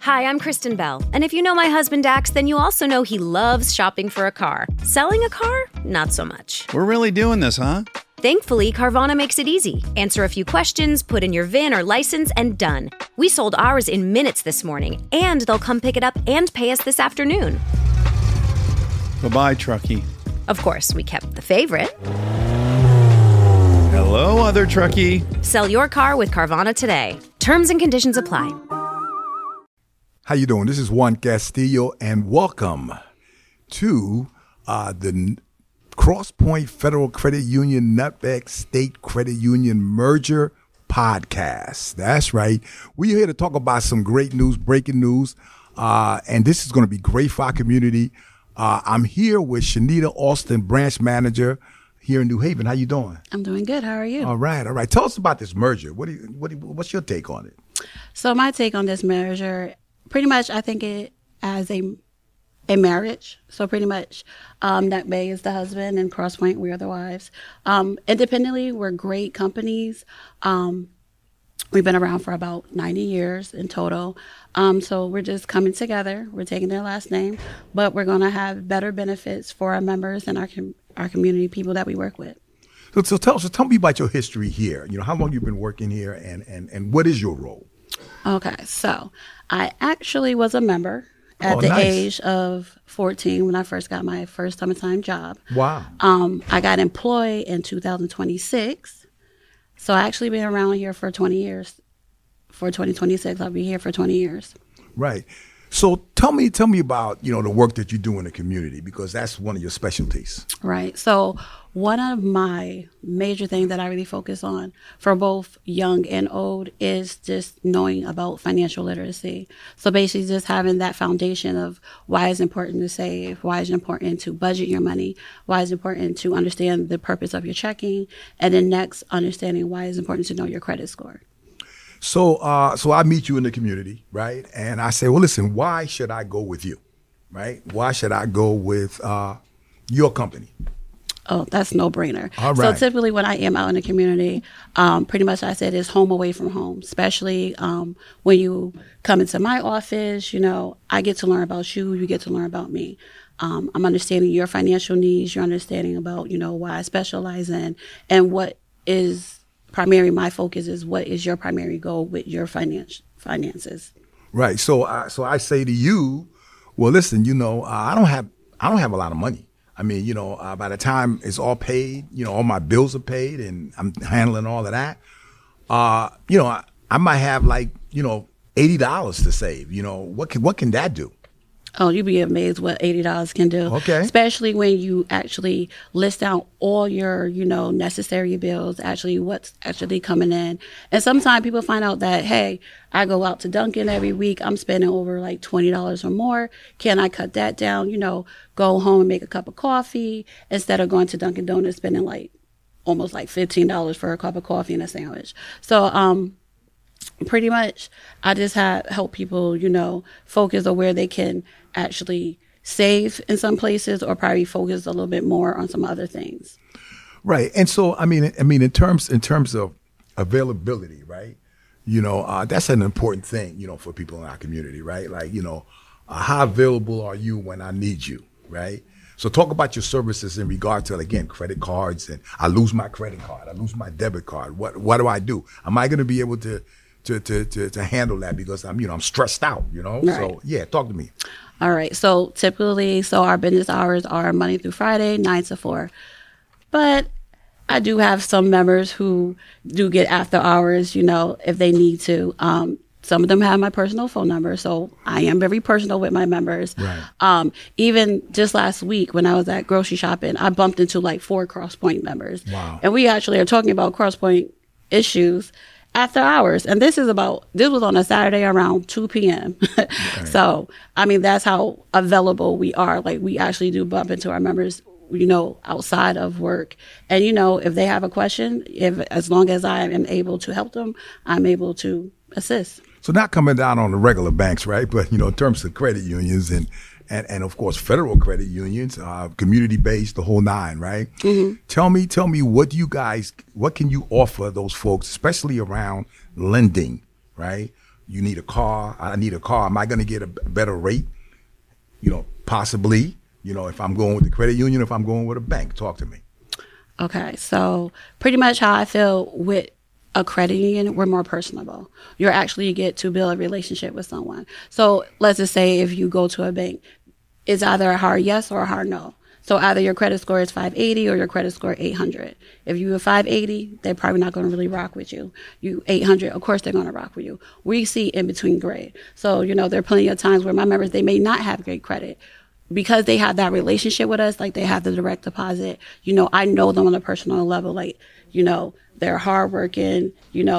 Hi, I'm Kristen Bell, and if you know my husband Dax, then you also know he loves shopping for a car. Selling a car? Not so much. We're really doing this, huh? Thankfully, Carvana makes it easy. Answer a few questions, put in your VIN or license, and done. We sold ours in minutes this morning, and they'll come pick it up and pay us this afternoon. Bye-bye, truckie. Of course, we kept the favorite. Hello, other truckie. Sell your car with Carvana today. Terms and conditions apply. How you doing? This is Juan Castillo, and welcome to the Crosspoint Federal Credit Union Nutmeg State Credit Union Merger Podcast. That's right. We're here to talk about some great news, breaking news, and this is going to be great for our community. I'm here with Shanita Austin, branch manager here in New Haven. How you doing? I'm doing good. How are you? All right. Tell us about this merger. What's your take on it? So my take on this merger, pretty much I think it as a marriage. So pretty much Nutmeg is the husband and Crosspoint, we are the wives. Independently, we're great companies. We've been around for about 90 years in total. So we're just coming together. We're taking their last name, but we're going to have better benefits for our members and our community people that we work with. So tell me about your history here. You know, how long you've been working here and what is your role? Okay, so I actually was a member at the age of 14 when I first got my first summertime job. Wow. I got employed in 2026. So I actually been around here for 20 years. For 2026, I'll be here for 20 years. Right. So tell me about, the work that you do in the community, because that's one of your specialties. Right. So one of my major things that I really focus on for both young and old is just knowing about financial literacy. So basically just having that foundation of why it's important to save, why it's important to budget your money, why it's important to understand the purpose of your checking, and then next, understanding why it's important to know your credit score. So I meet you in the community, right? And I say, well, listen, why should I go with you, right? Why should I go with your company? Oh, that's no brainer. All right. So typically when I am out in the community, pretty much I said it's home away from home, especially when you come into my office, I get to learn about you, you get to learn about me. I'm understanding your financial needs, you're understanding about, why I specialize in, and what is primary, my focus is what is your primary goal with your finances. Right. So I say to you, well, listen, I don't have a lot of money. I mean, by the time it's all paid, all my bills are paid and I'm handling all of that. I might have $80 to save. What can that do? Oh, you'd be amazed what $80 can do. Okay. Especially when you actually list out all your, necessary bills, actually what's actually coming in. And sometimes people find out that, hey, I go out to Dunkin' every week. I'm spending over like $20 or more. Can I cut that down? Go home and make a cup of coffee instead of going to Dunkin' Donuts spending almost $15 for a cup of coffee and a sandwich. So, pretty much, I just help people, focus on where they can actually save in some places, or probably focus a little bit more on some other things. Right, and so I mean, in terms of availability, right? That's an important thing, for people in our community, right? Like, how available are you when I need you, right? So talk about your services in regard to, again, credit cards, and I lose my credit card, I lose my debit card. What do I do? Am I going to be able to handle that, because I'm stressed out, Right. So yeah, talk to me. All right. So typically, our business hours are Monday through Friday, 9 to 4. But I do have some members who do get after hours, if they need to. Some of them have my personal phone number, so I am very personal with my members. Right. Even just last week when I was at grocery shopping, I bumped into 4 Crosspoint members. Wow. And we actually are talking about Crosspoint issues after hours. And this was on a Saturday around 2 p.m. Right. So, that's how available we are. We actually do bump into our members, outside of work. And, if they have a question, as long as I am able to help them, I'm able to assist. So not coming down on the regular banks, right? But, in terms of credit unions and of course, federal credit unions, community-based, the whole nine, right? Mm-hmm. Tell me, what can you offer those folks, especially around lending, right? you need a car. I need a car. Am I going to get a better rate? Possibly. If I'm going with the credit union, if I'm going with a bank, talk to me. Okay, so pretty much how I feel with a credit union, we're more personable. You actually get to build a relationship with someone. So let's just say if you go to a bank, it's either a hard yes or a hard no. So either your credit score is 580 or your credit score 800. If you are 580, they're probably not going to really rock with you. You 800, of course they're going to rock with you. We see in between grade. So, there are plenty of times where my members, they may not have great credit. Because they have that relationship with us, like they have the direct deposit, I know them on a personal level, they're hardworking,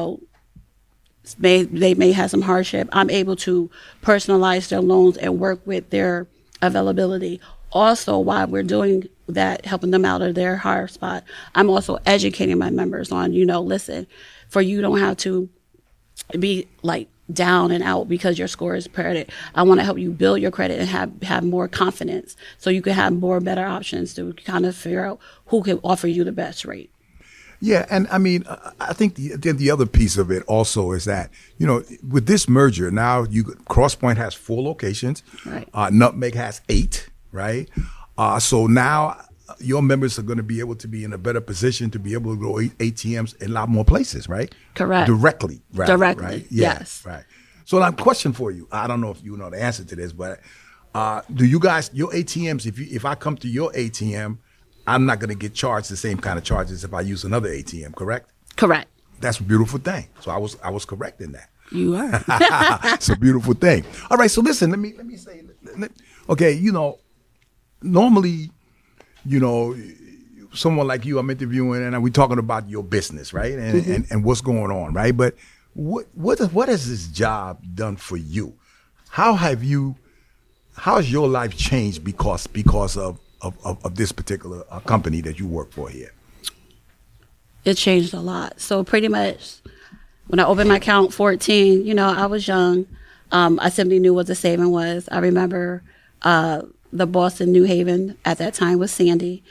they may have some hardship. I'm able to personalize their loans and work with their availability. Also, while we're doing that, helping them out of their hard spot, I'm also educating my members on, listen, for you don't have to be down and out because your score is credit. I want to help you build your credit and have more confidence so you can have more better options to kind of figure out who can offer you the best rate. Yeah, and I mean, I think the other piece of it also is that, with this merger, now CrossPoint has 4 locations. Right. Nutmeg has 8, right? So now your members are going to be able to be in a better position to be able to grow ATMs in a lot more places, right? Correct. Directly. Right? Yes. Right. So I have a question for you. I don't know if you know the answer to this, but do you guys, your ATMs, if I come to your ATM, I'm not going to get charged the same kind of charges if I use another ATM, correct? Correct. That's a beautiful thing. So I was correct in that. You are. It's a beautiful thing. All right. So listen, let me say, okay, normally, someone like you I'm interviewing and we're talking about your business, right? And what's going on, right? But what has this job done for you? How has your life changed because of this particular company that you work for here? It changed a lot. So pretty much when I opened my account 14, I was young. I simply knew what the saving was. I remember the boss in New Haven at that time was Sandy.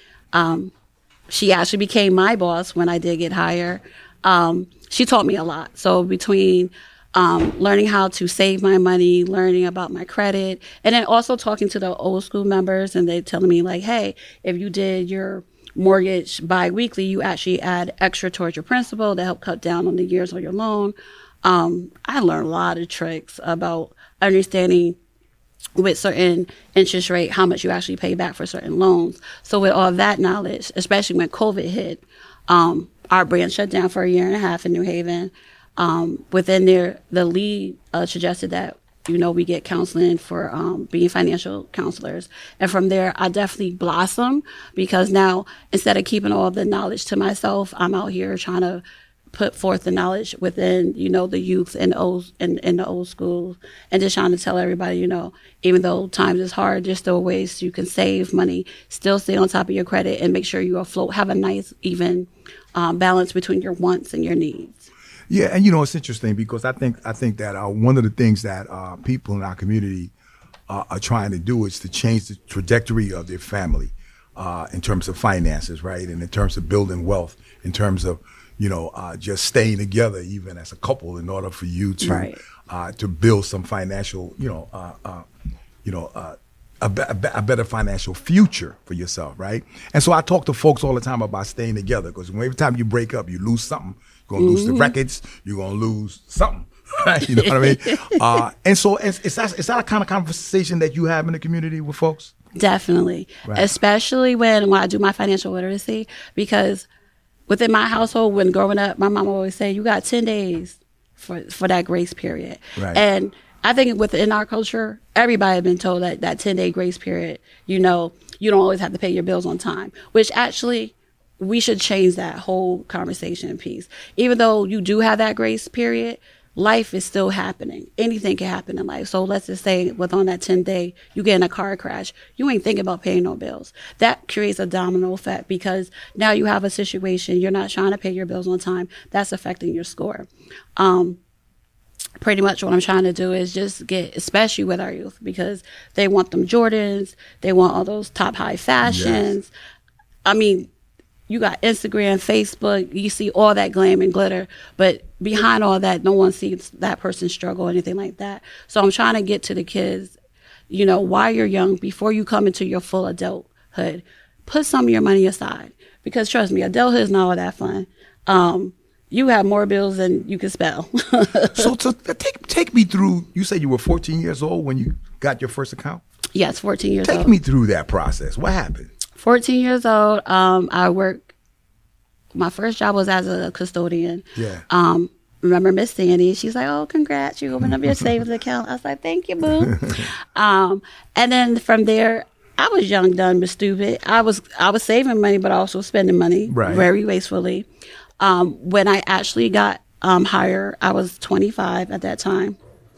She actually became my boss when I did get hired. She taught me a lot. So between learning how to save my money, learning about my credit, and then also talking to the old school members, and they telling me hey, if you did your mortgage bi-weekly, you actually add extra towards your principal to help cut down on the years on your loan. I learned a lot of tricks about understanding with certain interest rate, how much you actually pay back for certain loans. So with all that knowledge, especially when COVID hit, our branch shut down for 1.5 years in New Haven. Within there, the lead suggested that, we get counseling for being financial counselors. And from there, I definitely blossomed because now instead of keeping all the knowledge to myself, I'm out here trying to put forth the knowledge within, the youth and the old schools, and just trying to tell everybody, even though times is hard, there's still ways you can save money, still stay on top of your credit, and make sure you afloat, have a nice, even balance between your wants and your needs. Yeah, and it's interesting because I think that one of the things that people in our community are trying to do is to change the trajectory of their family in terms of finances, right, and in terms of building wealth, in terms of just staying together, even as a couple, in order for you to to build some financial, a better financial future for yourself, right? And so I talk to folks all the time about staying together because every time you break up, you lose something. You're gonna lose the records. You're gonna lose something. Right? You know what I mean? And so is that a kind of conversation that you have in the community with folks? Definitely, right. Especially when I do my financial literacy, because within my household, when growing up, my mom always say, you got 10 days for that grace period. Right. And I think within our culture, everybody has been told that 10-day grace period, you don't always have to pay your bills on time, which actually we should change that whole conversation piece. Even though you do have that grace period, life is still happening. Anything can happen in life. So let's just say on that 10-day, you get in a car crash, you ain't thinking about paying no bills. That creates a domino effect because now you have a situation, you're not trying to pay your bills on time. That's affecting your score. Pretty much what I'm trying to do is just get, especially with our youth, because they want them Jordans, they want all those top high fashions. Yes. I mean, you got Instagram, Facebook, you see all that glam and glitter, but behind all that, no one sees that person's struggle or anything like that. So I'm trying to get to the kids, you know, while you're young, before you come into your full adulthood, put some of your money aside. Because trust me, adulthood is not all that fun. You have more bills than you can spell. So take me through, you said you were 14 years old when you got your first account? Yes, 14 years old. Take me through that process. What happened? 14 years old, I worked, my first job was as a custodian. Yeah. Remember Miss Sandy? She's like, oh, congrats, you opened up your savings account. I was like, thank you, boo. And then from there, I was young, dumb, but stupid. I was saving money, but also spending money very wastefully. When I actually got hired, I was 25 at that time.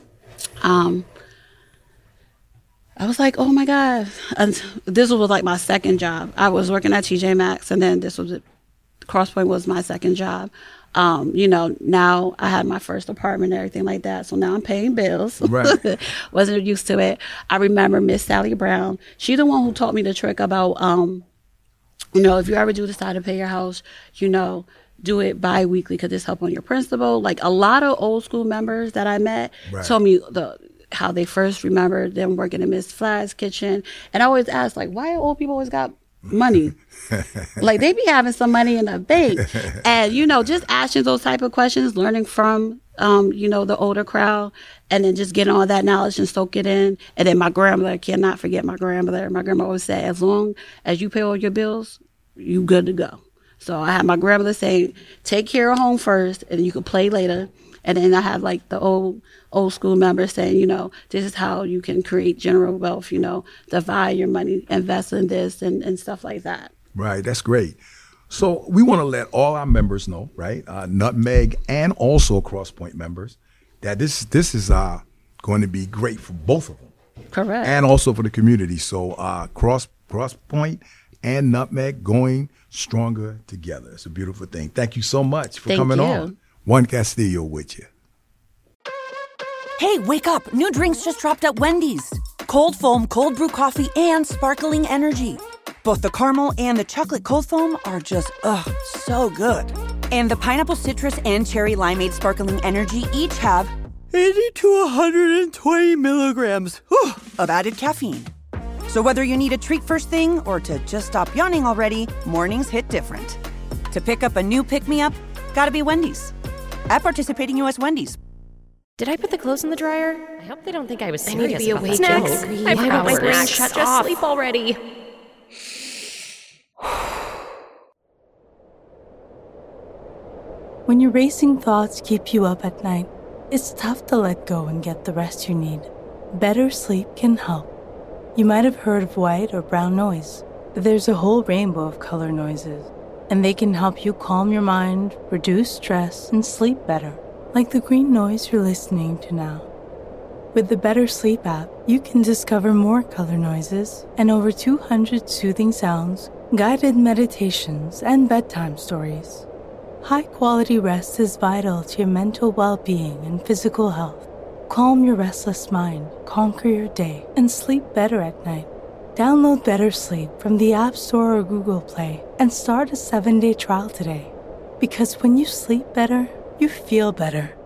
I was like, oh my God. And this was like my second job. I was working at TJ Maxx, and then CrossPoint was my second job. You know, now I had my first apartment and everything like that. So now I'm paying bills. Right. Wasn't used to it. I remember Miss Sally Brown. She's the one who taught me the trick about, you know, if you ever do decide to pay your house, you know, do it bi-weekly because it's help on your principal. Like a lot of old school members that I met told me how they first remembered them working in Miss Flagg's kitchen. And I always ask, like, why old people always got money? Like, they be having some money in the bank. And, you know, just asking those type of questions, learning from, you know, the older crowd, and then just getting all that knowledge and soak it in. And then my grandmother, cannot forget my grandmother. My grandma always said, as long as you pay all your bills, you good to go. So I had my grandmother saying, take care of home first, and you can play later. And then I have like the old school members saying, you know, this is how you can create general wealth, you know, divide your money, invest in this and stuff like that. Right. That's great. So we want to let all our members know, right, Nutmeg and also CrossPoint members, that this is going to be great for both of them. Correct. And also for the community. So CrossPoint and Nutmeg going stronger together. It's a beautiful thing. Thank you so much for coming on. Juan Castillo with you. Hey, wake up. New drinks just dropped at Wendy's. Cold foam, cold brew coffee, and sparkling energy. Both the caramel and the chocolate cold foam are just, so good. And the pineapple citrus and cherry limeade sparkling energy each have 80 to 120 milligrams of added caffeine. So whether you need a treat first thing or to just stop yawning already, mornings hit different. To pick up a new pick-me-up, gotta be Wendy's. At participating U.S. Wendy's. Did I put the clothes in the dryer? I hope they don't think I was serious. I need to be awake. Snacks. I forgot my brain shut off. Just sleep already. When your racing thoughts keep you up at night, it's tough to let go and get the rest you need. Better sleep can help. You might have heard of white or brown noise, but there's a whole rainbow of color noises, and they can help you calm your mind, reduce stress, and sleep better, like the green noise you're listening to now. With the Better Sleep app, you can discover more color noises and over 200 soothing sounds, guided meditations, and bedtime stories. High-quality rest is vital to your mental well-being and physical health. Calm your restless mind, conquer your day, and sleep better at night. Download Better Sleep from the App Store or Google Play and start a 7-day trial today. Because when you sleep better, you feel better.